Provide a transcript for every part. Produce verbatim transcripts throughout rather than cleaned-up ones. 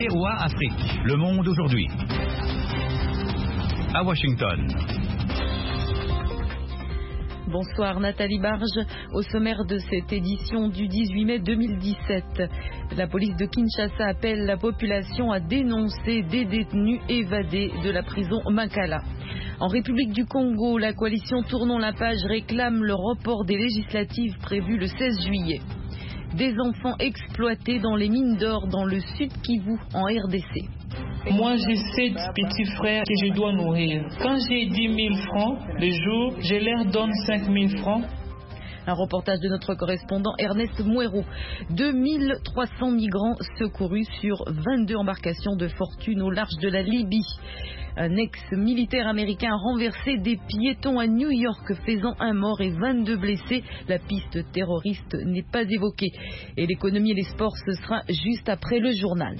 V O A Afrique, le monde aujourd'hui. À Washington. Bonsoir Nathalie Barge, au sommaire de cette édition du dix-huit mai deux mille dix-sept. La police de Kinshasa appelle la population à dénoncer des détenus évadés de la prison Makala. En République du Congo, la coalition Tournons la page réclame le report des législatives prévues le seize juillet. Des enfants exploités dans les mines d'or dans le sud Kivu en R D C. Moi, j'ai sept petits frères que je dois nourrir. Quand j'ai dix mille francs le jour, je leur donne cinq mille francs. Un reportage de notre correspondant Ernest Mouero. deux mille trois cents migrants secourus sur vingt-deux embarcations de fortune au large de la Libye. Un ex-militaire américain a renversé des piétons à New York, faisant un mort et vingt-deux blessés. La piste terroriste n'est pas évoquée. Et l'économie et les sports, ce sera juste après le journal.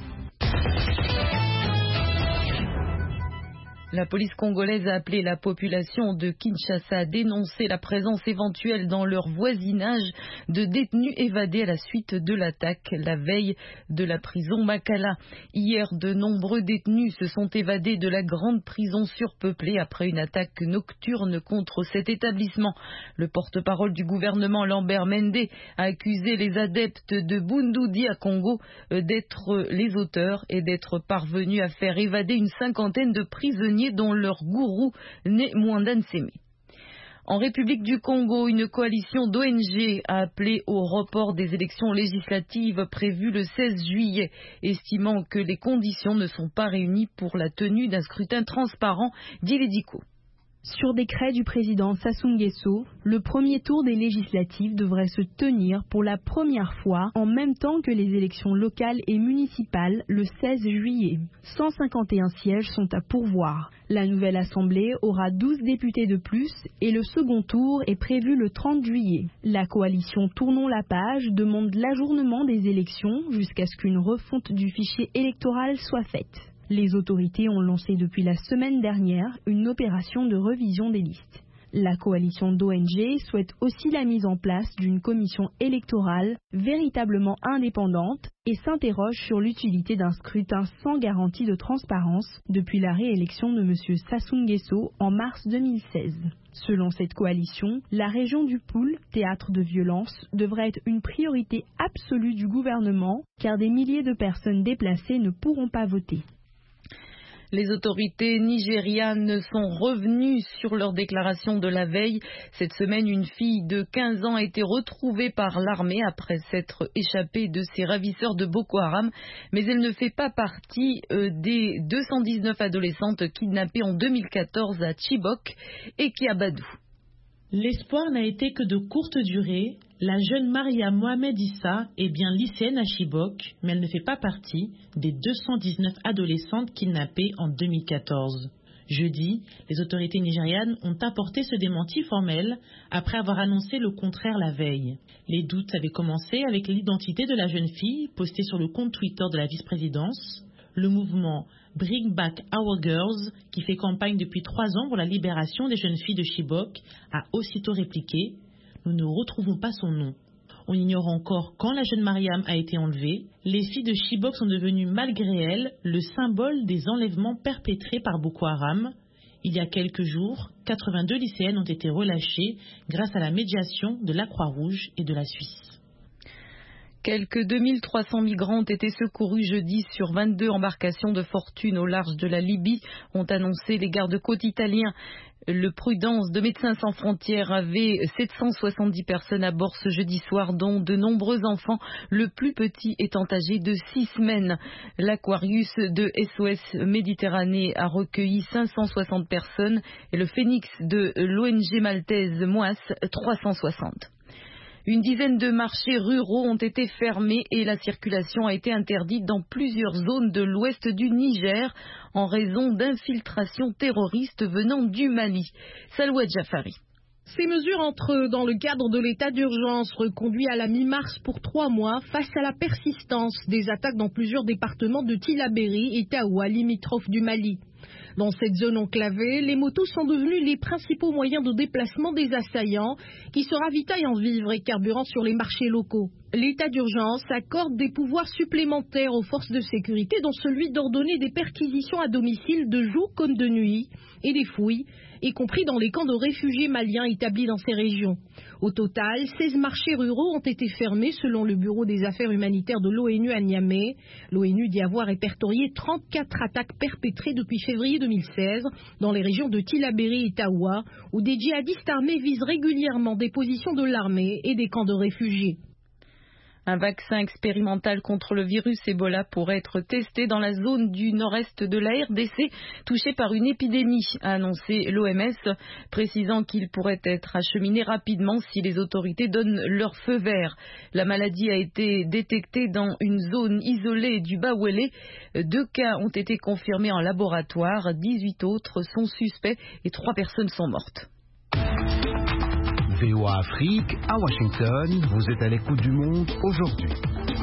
La police congolaise a appelé la population de Kinshasa à dénoncer la présence éventuelle dans leur voisinage de détenus évadés à la suite de l'attaque la veille de la prison Makala. Hier, de nombreux détenus se sont évadés de la grande prison surpeuplée après une attaque nocturne contre cet établissement. Le porte-parole du gouvernement, Lambert Mende, a accusé les adeptes de Bundu à Congo d'être les auteurs et d'être parvenus à faire évader une cinquantaine de prisonniers dont leur gourou n'est Mwanda Nseme. En République du Congo, une coalition d'O N G a appelé au report des élections législatives prévues le seize juillet, estimant que les conditions ne sont pas réunies pour la tenue d'un scrutin transparent, dit Lédico. Sur décret du président Sassou Nguesso, le premier tour des législatives devrait se tenir pour la première fois en même temps que les élections locales et municipales le seize juillet. cent cinquante et un sièges sont à pourvoir. La nouvelle assemblée aura douze députés de plus et le second tour est prévu le trente juillet. La coalition Tournons la page demande l'ajournement des élections jusqu'à ce qu'une refonte du fichier électoral soit faite. Les autorités ont lancé depuis la semaine dernière une opération de revision des listes. La coalition d'O N G souhaite aussi la mise en place d'une commission électorale véritablement indépendante et s'interroge sur l'utilité d'un scrutin sans garantie de transparence depuis la réélection de M. Sassou Nguesso en mars deux mille seize. Selon cette coalition, la région du Poul, théâtre de violence, devrait être une priorité absolue du gouvernement car des milliers de personnes déplacées ne pourront pas voter. Les autorités nigérianes sont revenues sur leur déclaration de la veille. Cette semaine, une fille de quinze ans a été retrouvée par l'armée après s'être échappée de ses ravisseurs de Boko Haram. Mais elle ne fait pas partie euh, des deux cent dix-neuf adolescentes kidnappées en deux mille quatorze à Chibok et Kiabadou. L'espoir n'a été que de courte durée. La jeune Maria Mohamed Issa est bien lycéenne à Chibok, mais elle ne fait pas partie des deux cent dix-neuf adolescentes kidnappées en deux mille quatorze. Jeudi, les autorités nigérianes ont apporté ce démenti formel après avoir annoncé le contraire la veille. Les doutes avaient commencé avec l'identité de la jeune fille postée sur le compte Twitter de la vice-présidence. Le mouvement Bring Back Our Girls, qui fait campagne depuis trois ans pour la libération des jeunes filles de Chibok, a aussitôt répliqué « Nous ne retrouvons pas son nom ». On ignore encore quand la jeune Mariam a été enlevée. Les filles de Chibok sont devenues malgré elles le symbole des enlèvements perpétrés par Boko Haram. Il y a quelques jours, quatre-vingt-deux lycéennes ont été relâchées grâce à la médiation de la Croix-Rouge et de la Suisse. Quelques deux mille trois cents migrants ont été secourus jeudi sur vingt-deux embarcations de fortune au large de la Libye, ont annoncé les gardes-côtes italiens. Le Prudence de Médecins sans frontières avait sept cent soixante-dix personnes à bord ce jeudi soir, dont de nombreux enfants, le plus petit étant âgé de six semaines. L'Aquarius de S O S Méditerranée a recueilli cinq cent soixante personnes et le Phoenix de l'O N G maltaise Moas trois cent soixante. Une dizaine de marchés ruraux ont été fermés et la circulation a été interdite dans plusieurs zones de l'ouest du Niger en raison d'infiltrations terroristes venant du Mali. Salouat Jafari. Ces mesures entrent dans le cadre de l'état d'urgence reconduit à la mi-mars pour trois mois face à la persistance des attaques dans plusieurs départements de Tillabéri et Taoua, limitrophes du Mali. Dans cette zone enclavée, les motos sont devenus les principaux moyens de déplacement des assaillants qui se ravitaillent en vivres et carburant sur les marchés locaux. L'état d'urgence accorde des pouvoirs supplémentaires aux forces de sécurité, dont celui d'ordonner des perquisitions à domicile de jour comme de nuit et des fouilles, y compris dans les camps de réfugiés maliens établis dans ces régions. Au total, seize marchés ruraux ont été fermés selon le Bureau des affaires humanitaires de l'ONU à Niamey. L'ONU dit avoir répertorié trente-quatre attaques perpétrées depuis février deux mille seize dans les régions de Tillabéri et Taoua, où des djihadistes armés visent régulièrement des positions de l'armée et des camps de réfugiés. Un vaccin expérimental contre le virus Ebola pourrait être testé dans la zone du nord-est de la R D C touchée par une épidémie, a annoncé l'O M S, précisant qu'il pourrait être acheminé rapidement si les autorités donnent leur feu vert. La maladie a été détectée dans une zone isolée du Bawele. Deux cas ont été confirmés en laboratoire, dix-huit autres sont suspects et trois personnes sont mortes. V O A Afrique, à Washington, vous êtes à l'écoute du monde aujourd'hui.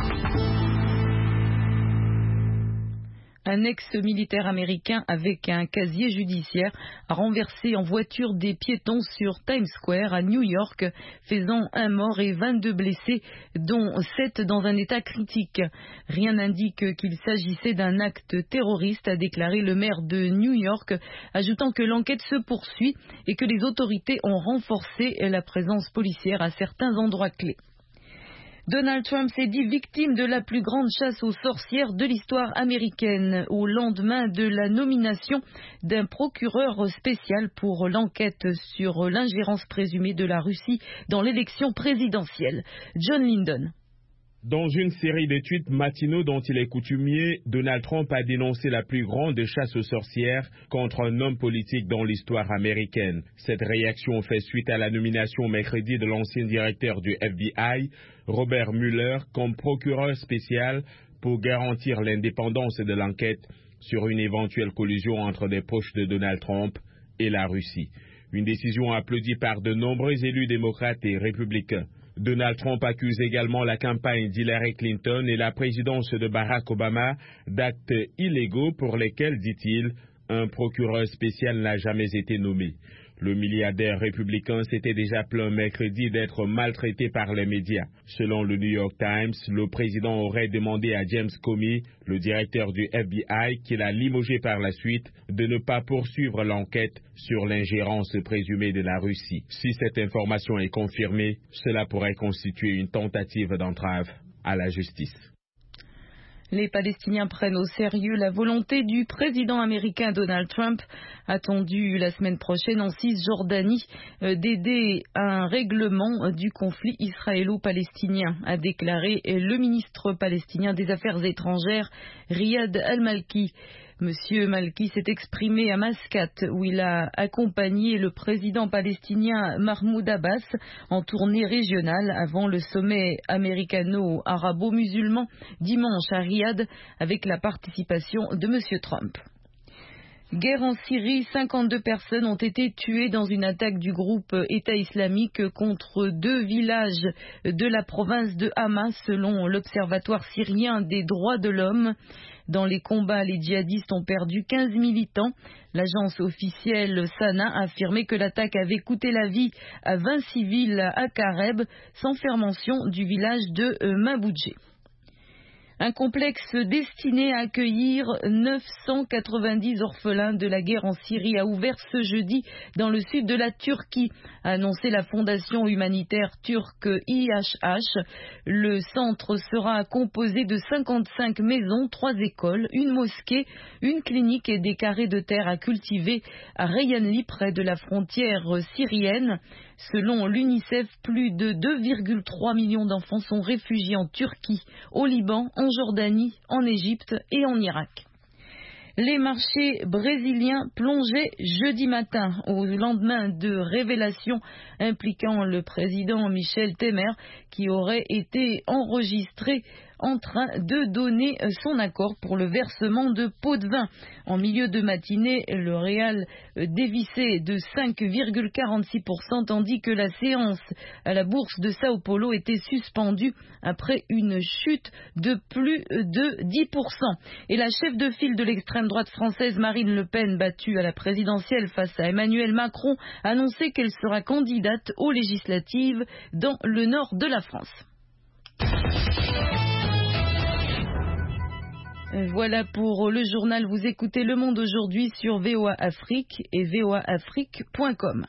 Un ex-militaire américain avec un casier judiciaire a renversé en voiture des piétons sur Times Square à New York, faisant un mort et vingt-deux blessés, dont sept dans un état critique. Rien n'indique qu'il s'agissait d'un acte terroriste, a déclaré le maire de New York, ajoutant que l'enquête se poursuit et que les autorités ont renforcé la présence policière à certains endroits clés. Donald Trump s'est dit victime de la plus grande chasse aux sorcières de l'histoire américaine au lendemain de la nomination d'un procureur spécial pour l'enquête sur l'ingérence présumée de la Russie dans l'élection présidentielle. John Lyndon. Dans une série de tweets matinaux dont il est coutumier, Donald Trump a dénoncé la plus grande chasse aux sorcières contre un homme politique dans l'histoire américaine. Cette réaction fait suite à la nomination mercredi de l'ancien directeur du F B I, Robert Mueller, comme procureur spécial pour garantir l'indépendance de l'enquête sur une éventuelle collusion entre des proches de Donald Trump et la Russie. Une décision applaudie par de nombreux élus démocrates et républicains. Donald Trump accuse également la campagne d'Hillary Clinton et la présidence de Barack Obama d'actes illégaux pour lesquels, dit-il, un procureur spécial n'a jamais été nommé. Le milliardaire républicain s'était déjà plaint mercredi d'être maltraité par les médias. Selon le New York Times, le président aurait demandé à James Comey, le directeur du F B I, qu'il a limogé par la suite, de ne pas poursuivre l'enquête sur l'ingérence présumée de la Russie. Si cette information est confirmée, cela pourrait constituer une tentative d'entrave à la justice. Les Palestiniens prennent au sérieux la volonté du président américain Donald Trump, attendu la semaine prochaine en Cisjordanie, d'aider à un règlement du conflit israélo-palestinien, a déclaré le ministre palestinien des Affaires étrangères, Riyad al-Malki. Monsieur Malki s'est exprimé à Mascate, où il a accompagné le président palestinien Mahmoud Abbas en tournée régionale avant le sommet américano-arabo-musulman dimanche à Riyad, avec la participation de Monsieur Trump. Guerre en Syrie, cinquante-deux personnes ont été tuées dans une attaque du groupe État islamique contre deux villages de la province de Hama, selon l'Observatoire syrien des droits de l'homme. Dans les combats, les djihadistes ont perdu quinze militants. L'agence officielle Sana a affirmé que l'attaque avait coûté la vie à vingt civils à Kareb, sans faire mention du village de Maboudjé. Un complexe destiné à accueillir neuf cent quatre-vingt-dix orphelins de la guerre en Syrie a ouvert ce jeudi dans le sud de la Turquie, a annoncé la fondation humanitaire turque I H H. Le centre sera composé de cinquante-cinq maisons, trois écoles, une mosquée, une clinique et des carrés de terre à cultiver à Reyhanli, près de la frontière syrienne. Selon l'UNICEF, plus de deux virgule trois millions d'enfants sont réfugiés en Turquie, au Liban, en Jordanie, en Égypte et en Irak. Les marchés brésiliens plongeaient jeudi matin au lendemain de révélations impliquant le président Michel Temer qui aurait été enregistré en train de donner son accord pour le versement de pots de vin. En milieu de matinée, le Real dévissait de cinq virgule quarante-six pour cent tandis que la séance à la bourse de Sao Paulo était suspendue après une chute de plus de dix pour cent. Et la chef de file de l'extrême droite française Marine Le Pen, battue à la présidentielle face à Emmanuel Macron, a annoncé qu'elle sera candidate aux législatives dans le nord de la France. Voilà pour le journal. Vous écoutez Le Monde aujourd'hui sur V O A Afrique et V O A Afrique point com.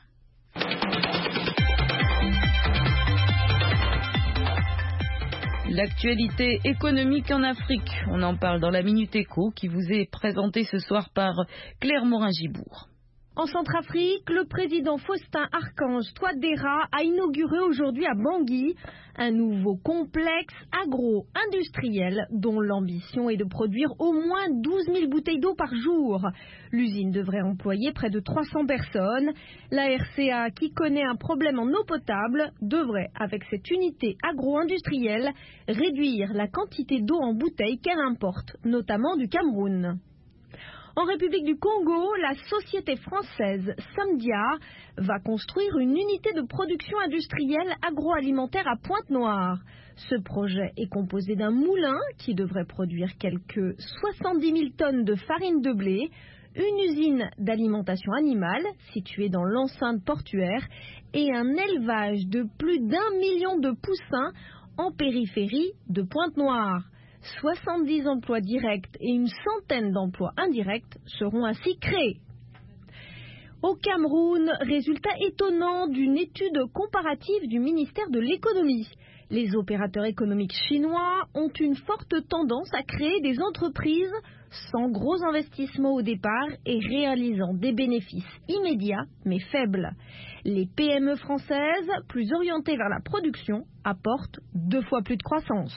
L'actualité économique en Afrique, on en parle dans la Minute Éco qui vous est présentée ce soir par Claire Morin-Gibourg. En Centrafrique, le président Faustin Archange Touadéra a inauguré aujourd'hui à Bangui un nouveau complexe agro-industriel dont l'ambition est de produire au moins douze mille bouteilles d'eau par jour. L'usine devrait employer près de trois cents personnes. La R C A, qui connaît un problème en eau potable, devrait, avec cette unité agro-industrielle, réduire la quantité d'eau en bouteilles qu'elle importe, notamment du Cameroun. En République du Congo, la société française Samdia va construire une unité de production industrielle agroalimentaire à Pointe-Noire. Ce projet est composé d'un moulin qui devrait produire quelques soixante-dix mille tonnes de farine de blé, une usine d'alimentation animale située dans l'enceinte portuaire et un élevage de plus d'un million de poussins en périphérie de Pointe-Noire. soixante-dix emplois directs et une centaine d'emplois indirects seront ainsi créés. Au Cameroun, résultat étonnant d'une étude comparative du ministère de l'économie. Les opérateurs économiques chinois ont une forte tendance à créer des entreprises sans gros investissements au départ et réalisant des bénéfices immédiats mais faibles. Les P M E françaises, plus orientées vers la production, apportent deux fois plus de croissance.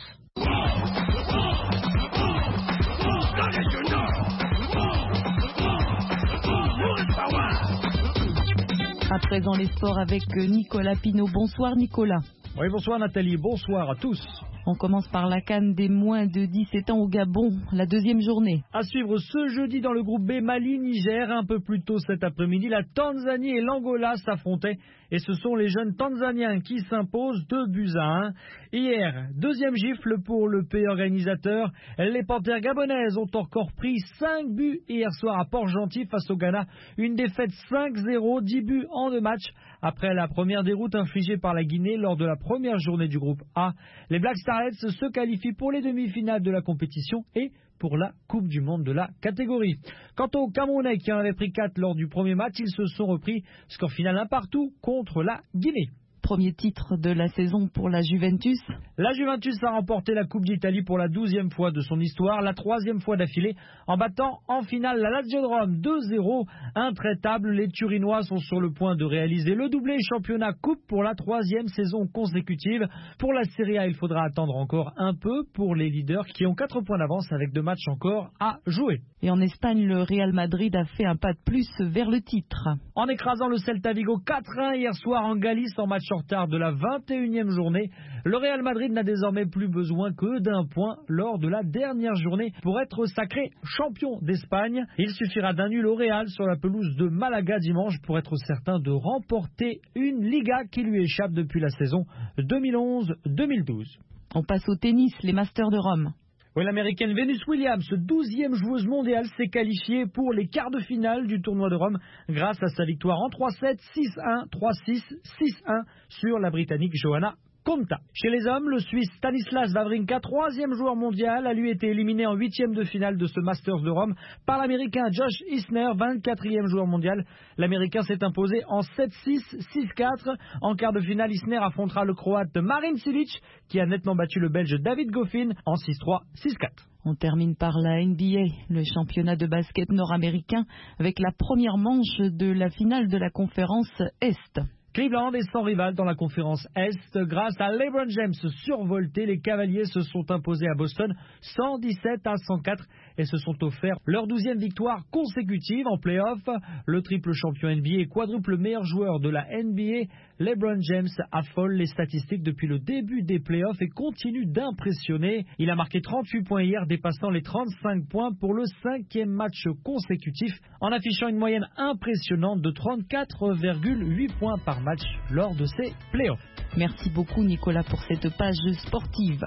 À présent les sports avec Nicolas Pinault. Bonsoir Nicolas. Oui, bonsoir Nathalie, bonsoir à tous. On commence par la CAN des moins de dix-sept ans au Gabon, la deuxième journée. À suivre ce jeudi dans le groupe B, Mali, Niger. Un peu plus tôt cet après-midi, la Tanzanie et l'Angola s'affrontaient. Et ce sont les jeunes Tanzaniens qui s'imposent deux buts à un. Hier, deuxième gifle pour le pays organisateur. Les Panthères gabonaises ont encore pris cinq buts hier soir à Port-Gentil face au Ghana. Une défaite cinq zéro, dix buts en deux matchs. Après la première déroute infligée par la Guinée lors de la première journée du groupe A, les Black Starlets se qualifient pour les demi-finales de la compétition et pour la Coupe du Monde de la catégorie. Quant aux Camerounais qui en avaient pris quatre lors du premier match, ils se sont repris. Score final un partout contre la Guinée. Premier titre de la saison pour la Juventus. La Juventus a remporté la Coupe d'Italie pour la douzième fois de son histoire, la troisième fois d'affilée, en battant en finale la Lazio de Rome deux zéro. Intraitables, les Turinois sont sur le point de réaliser le doublé championnat coupe pour la troisième saison consécutive. Pour la Serie A, il faudra attendre encore un peu pour les leaders qui ont quatre points d'avance avec deux matchs encore à jouer. Et en Espagne, le Real Madrid a fait un pas de plus vers le titre. En écrasant le Celta Vigo quatre un hier soir en Galice en match en retard de la vingt et unième journée, le Real Madrid n'a désormais plus besoin que d'un point lors de la dernière journée pour être sacré champion d'Espagne. Il suffira d'un nul au Real sur la pelouse de Malaga dimanche pour être certain de remporter une Liga qui lui échappe depuis la saison deux mille onze deux mille douze. On passe au tennis, les Masters de Rome. Oui, l'américaine Venus Williams, douzième joueuse mondiale, s'est qualifiée pour les quarts de finale du tournoi de Rome grâce à sa victoire en trois sept, six un, trois six, six un sur la Britannique Johanna Konta. Chez les hommes, le Suisse Stanislas Wawrinka, troisième joueur mondial, a lui été éliminé en huitième de finale de ce Masters de Rome par l'Américain Josh Isner, vingt-quatrième joueur mondial. L'Américain s'est imposé en sept six, six quatre. En quart de finale, Isner affrontera le Croate Marin Cilic, qui a nettement battu le Belge David Goffin en six trois, six quatre. On termine par la N B A, le championnat de basket nord-américain, avec la première manche de la finale de la conférence Est. Cleveland est sans rival dans la conférence Est. Grâce à LeBron James survolté, les Cavaliers se sont imposés à Boston cent dix-sept à cent quatre et se sont offerts leur douzième victoire consécutive en play-off. Le triple champion N B A et quadruple meilleur joueur de la N B A, LeBron James affole les statistiques depuis le début des play-offs et continue d'impressionner. Il a marqué trente-huit points hier, dépassant les trente-cinq points pour le cinquième match consécutif, en affichant une moyenne impressionnante de trente-quatre virgule huit points par match lors de ces play-offs. Merci beaucoup Nicolas pour cette page sportive.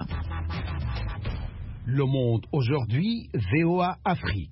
Le Monde aujourd'hui, V O A Afrique.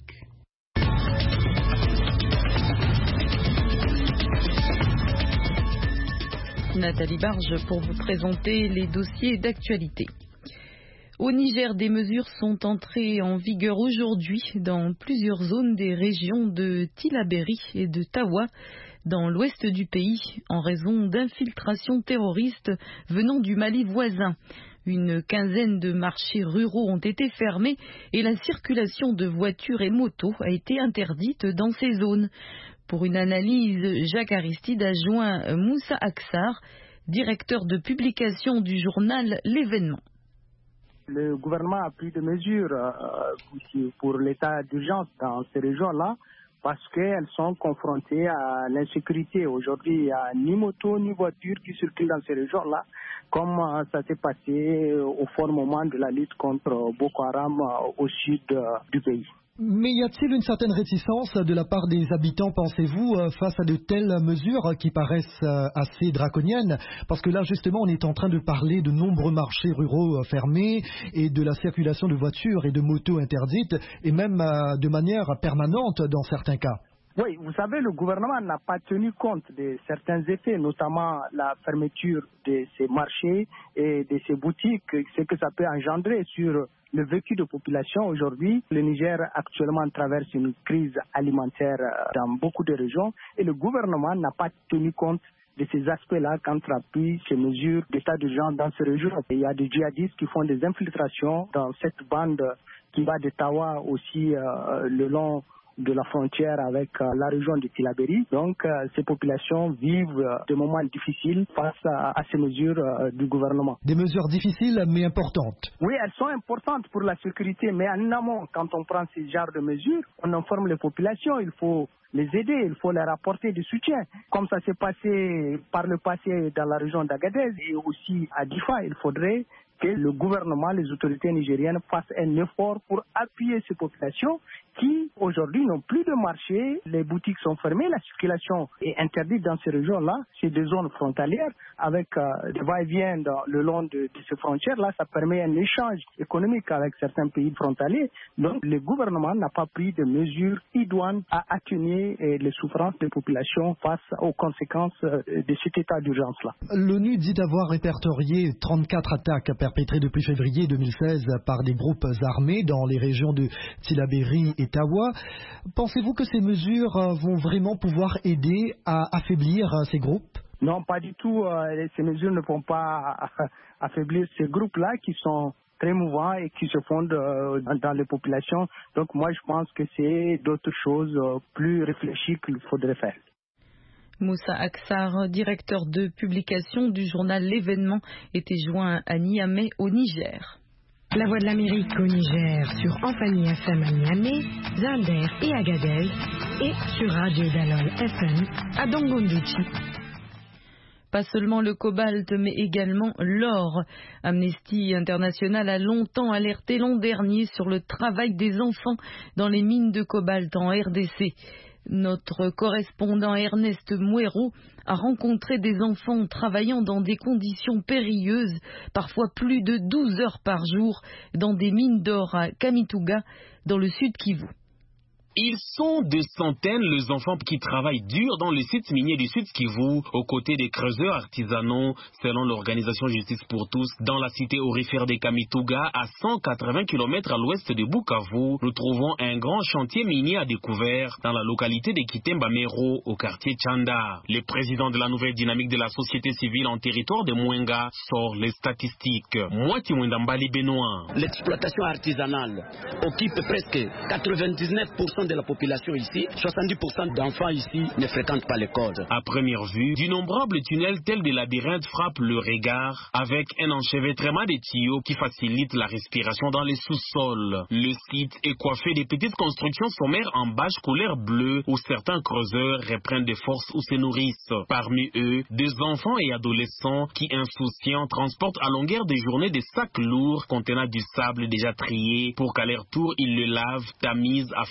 Nathalie Barge pour vous présenter les dossiers d'actualité. Au Niger, des mesures sont entrées en vigueur aujourd'hui dans plusieurs zones des régions de Tillabéri et de Tawa, dans l'ouest du pays, en raison d'infiltrations terroristes venant du Mali voisin. Une quinzaine de marchés ruraux ont été fermés et la circulation de voitures et motos a été interdite dans ces zones. Pour une analyse, Jacques Aristide a joint Moussa Aksar, directeur de publication du journal L'Événement. Le gouvernement a pris des mesures euh, pour l'état d'urgence dans ces régions-là parce qu'elles sont confrontées à l'insécurité. Aujourd'hui, il n'y a ni moto ni voiture qui circulent dans ces régions-là, comme euh, ça s'est passé au fort moment de la lutte contre Boko Haram euh, au sud euh, du pays. Mais y a-t-il une certaine réticence de la part des habitants, pensez-vous, face à de telles mesures qui paraissent assez draconiennes? Parce que là, justement, on est en train de parler de nombreux marchés ruraux fermés et de la circulation de voitures et de motos interdites, et même de manière permanente dans certains cas. Oui, vous savez, le gouvernement n'a pas tenu compte de certains effets, notamment la fermeture de ces marchés et de ces boutiques, ce que ça peut engendrer sur le vécu de population. Aujourd'hui, le Niger actuellement traverse une crise alimentaire dans beaucoup de régions et le gouvernement n'a pas tenu compte de ces aspects-là quand il a pris ces mesures d'état d'urgence dans ces régions. Il y a des djihadistes qui font des infiltrations dans cette bande qui va de Tawa aussi euh, le long de la frontière avec euh, la région de Tillabéri. Donc, euh, ces populations vivent euh, des moments difficiles face à, à ces mesures euh, du gouvernement. Des mesures difficiles mais importantes. Oui, elles sont importantes pour la sécurité, mais en amont, quand on prend ce genre de mesures, on informe les populations, il faut les aider, il faut leur apporter du soutien. Comme ça s'est passé par le passé dans la région d'Agadez et aussi à Difa, il faudrait que le gouvernement, les autorités nigériennes fassent un effort pour appuyer ces populations qui, aujourd'hui, n'ont plus de marché, les boutiques sont fermées, la circulation est interdite dans ces régions-là. C'est des zones frontalières avec euh, des va-et-vient le long de, de ces frontières-là. Ça permet un échange économique avec certains pays frontaliers. Donc, le gouvernement n'a pas pris de mesures idoines à atténuer eh, les souffrances des populations face aux conséquences euh, de cet état d'urgence-là. L'ONU dit d'avoir répertorié trente-quatre attaques perpétrées depuis février deux mille seize par des groupes armés dans les régions de Tillabéri et Tawa. Pensez-vous que ces mesures vont vraiment pouvoir aider à affaiblir ces groupes? Non, pas du tout. Ces mesures ne vont pas affaiblir ces groupes-là qui sont très mouvants et qui se fondent dans les populations. Donc moi, je pense que c'est d'autres choses plus réfléchies qu'il faudrait faire. Moussa Aksar, directeur de publication du journal L'Événement, était joint à Niamey au Niger. La Voix de l'Amérique au Niger sur Amphani F M à Niamey, Zander et Agadez et sur Radio Dalol F M à Dongondouchi. Pas seulement le cobalt, mais également l'or. Amnesty International a longtemps alerté l'an dernier sur le travail des enfants dans les mines de cobalt en R D C. Notre correspondant Ernest Mouero a rencontré des enfants travaillant dans des conditions périlleuses, parfois plus de douze heures par jour, dans des mines d'or à Kamituga, dans le sud Kivu. Ils sont des centaines les enfants qui travaillent dur dans le site minier du Sud Kivu, aux côtés des creuseurs artisanaux, selon l'organisation Justice pour tous, dans la cité aurifère de Kamituga, à cent quatre-vingts kilomètres à l'ouest de Bukavu. Nous trouvons un grand chantier minier à découvert dans la localité de Kitemba Mero, au quartier Chanda. Le président de la nouvelle dynamique de la société civile en territoire de Mwenga sort les statistiques. Moiti Mwendambali Benoît. L'exploitation artisanale occupe presque quatre-vingt-dix-neuf pour cent de la population ici, soixante-dix pour cent d'enfants ici ne fréquentent pas l'école. À première vue, d'innombrables tunnels tels des labyrinthes frappent le regard avec un enchevêtrement de tuyaux qui facilite la respiration dans les sous-sols. Le site est coiffé de petites constructions sommaires en bâche couleur bleue où certains creuseurs reprennent des forces ou se nourrissent. Parmi eux, des enfants et adolescents qui, insouciants, transportent à longueur de journée des sacs lourds contenant du sable déjà trié pour qu'à leur tour ils le lavent, tamisent afin d'en tirer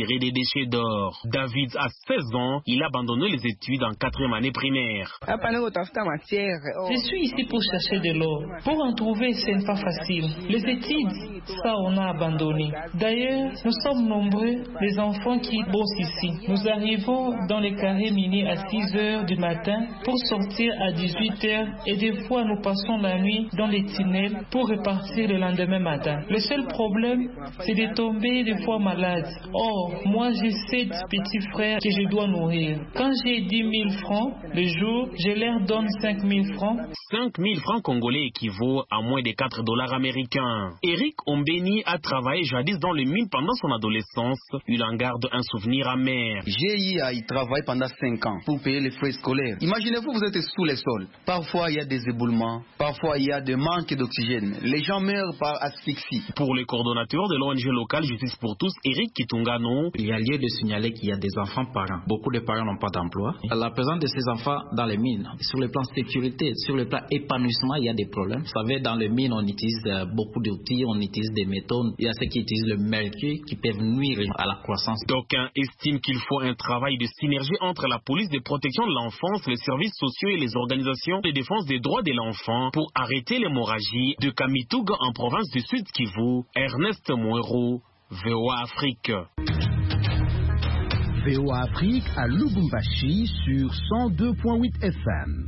retirer des déchets d'or. David a seize ans, il a abandonné les études en quatrième année primaire. Je suis ici pour chercher de l'or. Pour en trouver, ce n'est pas facile. Les études, ça on a abandonné. D'ailleurs, nous sommes nombreux, les enfants qui bossent ici. Nous arrivons dans les carrés miniers à six heures du matin pour sortir à dix-huit heures et des fois nous passons la nuit dans les tunnels pour repartir le lendemain matin. Le seul problème, c'est de tomber des fois malade. Or, moi j'ai sept petits frères que je dois nourrir. Quand j'ai dix mille francs le jour, je leur donne cinq mille francs. cinq mille francs congolais équivaut à moins de quatre dollars américains. Eric Ombeni a travaillé jadis dans les mines pendant son adolescence. Il en garde un souvenir amer. J'ai eu à y travailler pendant cinq ans pour payer les frais scolaires. Imaginez-vous, vous êtes sous les sols. Parfois, il y a des éboulements. Parfois, il y a des manques d'oxygène. Les gens meurent par asphyxie. Pour le coordonnateur de l'O N G locale Justice pour tous, Eric Kitungano, il y a lieu de signaler qu'il y a des enfants parents. Beaucoup de parents n'ont pas d'emploi. La présence de ces enfants dans les mines, sur le plan sécurité, sur le plan épanouissement, il y a des problèmes. Vous savez, dans les mines, on utilise beaucoup d'outils, on utilise des métaux. Il y a ceux qui utilisent le mercure qui peuvent nuire à la croissance. D'aucuns estiment qu'il faut un travail de synergie entre la police de protection de l'enfance, les services sociaux et les organisations de défense des droits de l'enfant pour arrêter l'hémorragie de Kamituga en province du Sud Kivu. Ernest Mouero, V O A Afrique. V O A Afrique à Lubumbashi sur cent deux point huit F M.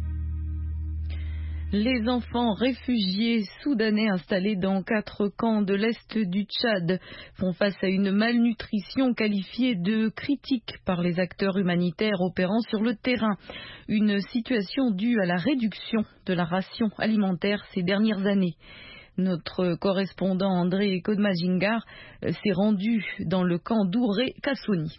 Les enfants réfugiés soudanais installés dans quatre camps de l'Est du Tchad font face à une malnutrition qualifiée de critique par les acteurs humanitaires opérant sur le terrain. Une situation due à la réduction de la ration alimentaire ces dernières années. Notre correspondant André Kodmajingar s'est rendu dans le camp d'Ouré Kassoni.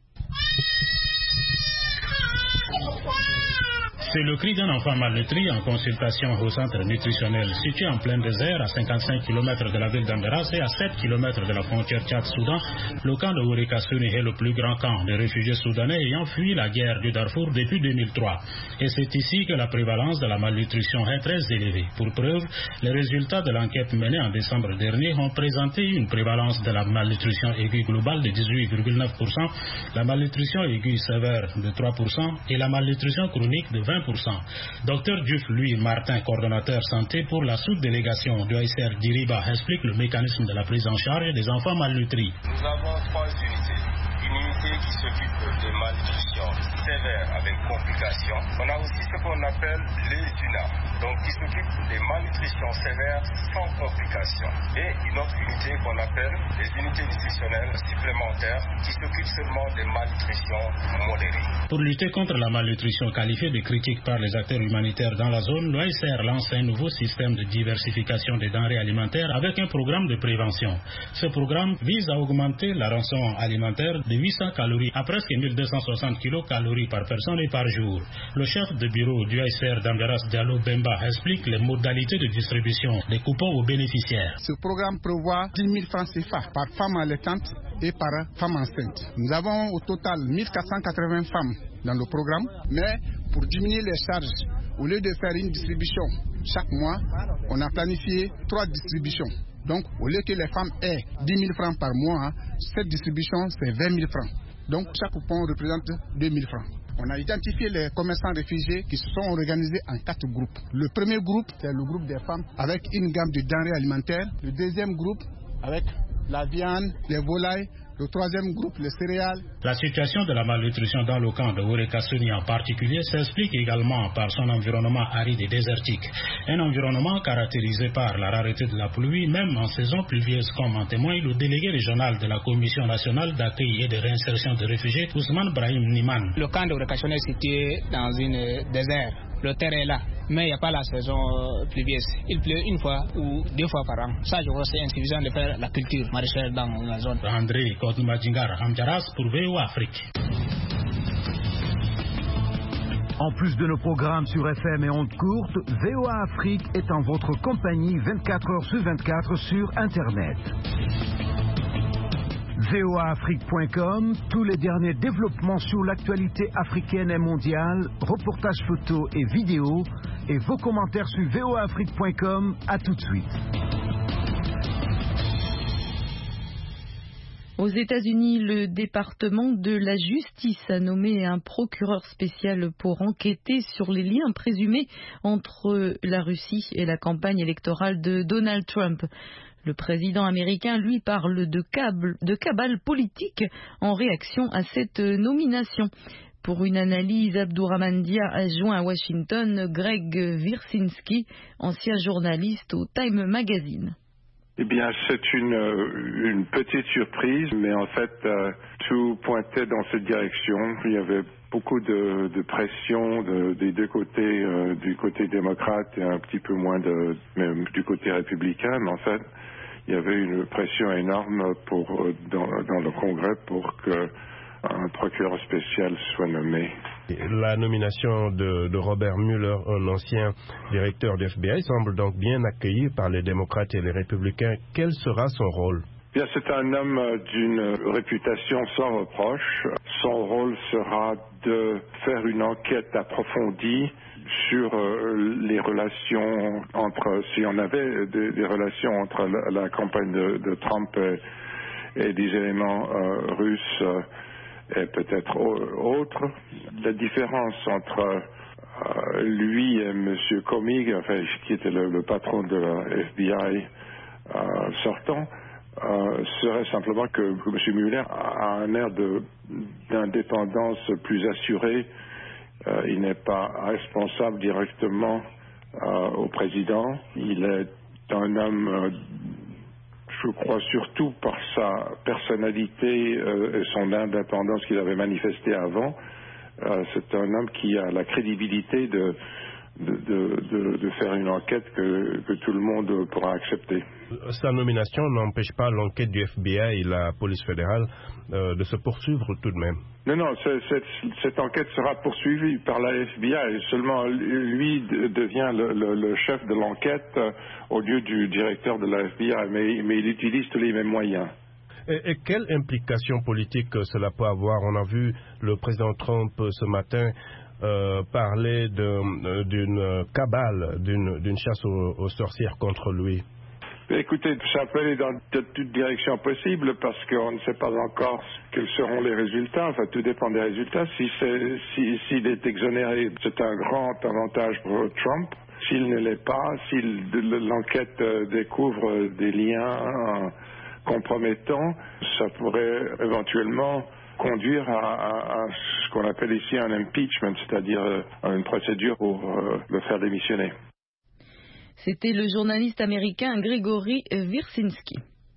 C'est le cri d'un enfant malnutri en consultation au centre nutritionnel situé en plein désert à cinquante-cinq kilomètres de la ville d'Amberas et à sept kilomètres de la frontière Tchad-Soudan. Le camp de Ouré Kassoni est le plus grand camp de réfugiés soudanais ayant fui la guerre du Darfour depuis deux mille trois. Et c'est ici que la prévalence de la malnutrition est très élevée. Pour preuve, les résultats de l'enquête menée en décembre dernier ont présenté une prévalence de la malnutrition aiguë globale de dix-huit virgule neuf pour cent, la malnutrition aiguë sévère de trois pour cent et la malnutrition chronique de vingt pour cent. Docteur Diouf Louis Martin, coordonnateur santé pour la sous-délégation du A I C R d'Iriba, explique le mécanisme de la prise en charge des enfants malnutris. Nous avons trois unités. Une unité qui s'occupe de malnutrition sévère avec complications. On a aussi ce qu'on appelle les U N A, donc qui s'occupe des malnutritions sévères sans complications. Et une autre unité qu'on appelle les unités nutritionnelles supplémentaires qui s'occupent seulement des malnutritions modérées. Pour lutter contre la malnutrition qualifiée de critique par les acteurs humanitaires dans la zone, l'O A I C R lance un nouveau système de diversification des denrées alimentaires avec un programme de prévention. Ce programme vise à augmenter la rançon alimentaire de huit cents calories à presque mille deux cent soixante kilocalories par personne et par jour. Le chef de bureau du A I C R d'Amberas, Diallo Bemba, explique les modalités de distribution des coupons aux bénéficiaires. Ce programme prévoit dix mille francs C F A par femme allaitante et par femme enceinte. Nous avons au total mille quatre cent quatre-vingts femmes dans le programme, mais pour diminuer les charges, au lieu de faire une distribution chaque mois, on a planifié trois distributions. Donc, au lieu que les femmes aient dix mille francs par mois, cette distribution, c'est vingt mille francs. Donc, chaque coupon représente deux mille francs. On a identifié les commerçants réfugiés qui se sont organisés en quatre groupes. Le premier groupe, c'est le groupe des femmes avec une gamme de denrées alimentaires. Le deuxième groupe, avec la viande, les volailles. Le troisième groupe, les céréales. La situation de la malnutrition dans le camp de Ouré Kassoni en particulier s'explique également par son environnement aride et désertique. Un environnement caractérisé par la rareté de la pluie, même en saison pluvieuse, comme en témoigne le délégué régional de la Commission nationale d'accueil et de réinsertion de réfugiés, Ousmane Brahim Niman. Le camp de Ouré Kassoni est situé dans un désert. Le terrain est là, mais il n'y a pas la saison pluvieuse. Il pleut une fois ou deux fois par an. Ça, je crois que c'est insuffisant de faire la culture maraîchère dans la zone. André Kodmajingar, Amjaras pour V O A Afrique. En plus de nos programmes sur F M et ondes courtes, V O A Afrique est en votre compagnie vingt-quatre heures sur vingt-quatre sur Internet. V O A Afrique point com, tous les derniers développements sur l'actualité africaine et mondiale, reportages photos et vidéos, et vos commentaires sur V O A Afrique point com. À tout de suite. Aux États-Unis, le département de la justice a nommé un procureur spécial pour enquêter sur les liens présumés entre la Russie et la campagne électorale de Donald Trump. Le président américain, lui, parle de, câble, de cabale politique en réaction à cette nomination. Pour une analyse, Abdourahmane Dia a joint à Washington Greg Wirsinski, ancien journaliste au Time Magazine. Eh bien, c'est une, une petite surprise, mais en fait, euh, tout pointait dans cette direction. Il y avait beaucoup de, de pression de, des deux côtés, euh, du côté démocrate et un petit peu moins de, même du côté républicain. Mais en fait, il y avait une pression énorme pour, dans, dans le Congrès pour que un procureur spécial soit nommé. La nomination de, de Robert Mueller, un ancien directeur du F B I, semble donc bien accueillie par les démocrates et les républicains. Quel sera son rôle? Bien, c'est un homme d'une réputation sans reproche. Son rôle sera de faire une enquête approfondie sur euh, les relations entre, si on avait des, des relations entre la, la campagne de, de Trump et, et des éléments euh, russes euh, et peut-être autres. La différence entre euh, lui et M. Comey, enfin, qui était le, le patron de la F B I euh, sortant, euh, serait simplement que, que M. Mueller a un air de, d'indépendance plus assurée. Euh, il n'est pas responsable directement euh, au président. Il est un homme... Euh, je crois surtout par sa personnalité euh, et son indépendance qu'il avait manifesté avant, euh, c'est un homme qui a la crédibilité de, de, de, de, de faire une enquête que, que tout le monde pourra accepter. Sa nomination n'empêche pas l'enquête du F B I et la police fédérale euh, de se poursuivre tout de même. Non, non, c'est, c'est, cette enquête sera poursuivie par la F B I. Seulement, lui devient le, le, le chef de l'enquête euh, au lieu du directeur de la F B I, mais, mais il utilise tous les mêmes moyens. Et, et quelle implication politique cela peut avoir? On a vu le président Trump ce matin euh, parler de, d'une cabale, d'une, d'une chasse aux, aux sorcières contre lui. Écoutez, ça peut aller dans de toutes directions possibles parce qu'on ne sait pas encore quels seront les résultats. Enfin, tout dépend des résultats. Si c'est, si, s'il est exonéré, c'est un grand avantage pour Trump. S'il ne l'est pas, si l'enquête découvre des liens compromettants, ça pourrait éventuellement conduire à, à, à ce qu'on appelle ici un impeachment, c'est-à-dire une procédure pour le faire démissionner. C'était le journaliste américain Gregory Wirsinski.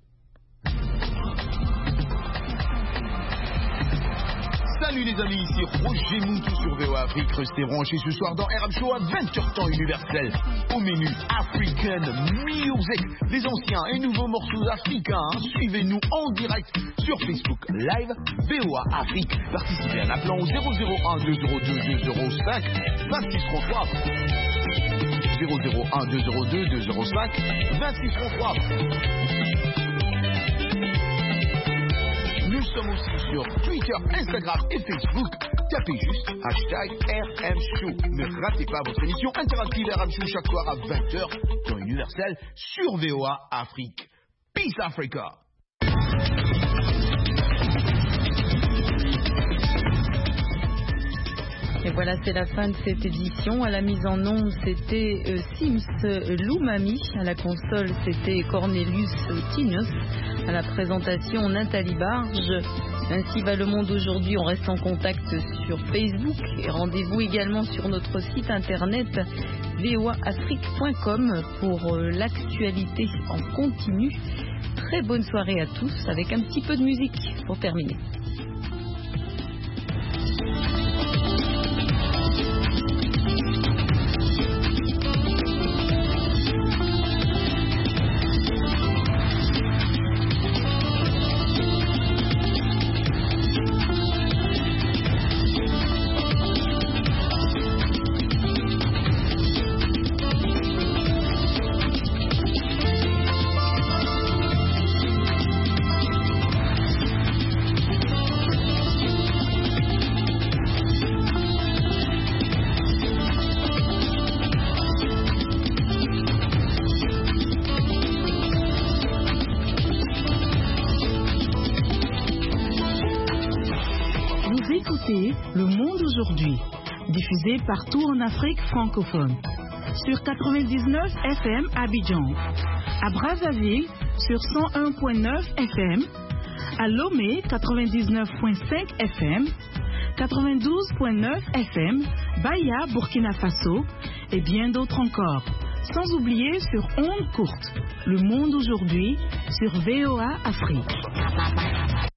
Salut les amis, ici Roger Moutou sur V O A Afrique. Restez branchés ce soir dans R M Show à vingt heures temps universel. Au menu African Music, les anciens et nouveaux morceaux africains. Suivez-nous en direct sur Facebook Live V O A Afrique. Participez à un appelant au zéro zéro un deux zéro deux deux zéro cinq vingt-six trente-trois. zéro zéro un deux zéro deux deux zéro cinq vingt-six trente-trois. Nous sommes aussi sur Twitter, Instagram et Facebook. Tapez juste hashtag R M Show. Ne ratez pas votre émission interactive R M Show chaque soir à vingt heures dans Universel sur V O A Afrique. Peace Africa. Et voilà, c'est la fin de cette édition. À la mise en onde, c'était euh, Sims euh, Loumami. À la console, c'était Cornelius Tinos. À la présentation, Nathalie Barge. Ainsi va le monde aujourd'hui. On reste en contact sur Facebook. Et rendez-vous également sur notre site internet v o a afrique point com pour euh, l'actualité en continu. Très bonne soirée à tous avec un petit peu de musique pour terminer. écoutez Le Monde aujourd'hui, diffusé partout en Afrique francophone. Sur quatre-vingt-dix-neuf F M à Abidjan, à Brazzaville sur cent un point neuf F M, à Lomé quatre-vingt-dix-neuf point cinq F M, quatre-vingt-douze point neuf F M, Baya, Burkina Faso et bien d'autres encore. Sans oublier sur ondes courtes, Le Monde aujourd'hui sur V O A Afrique.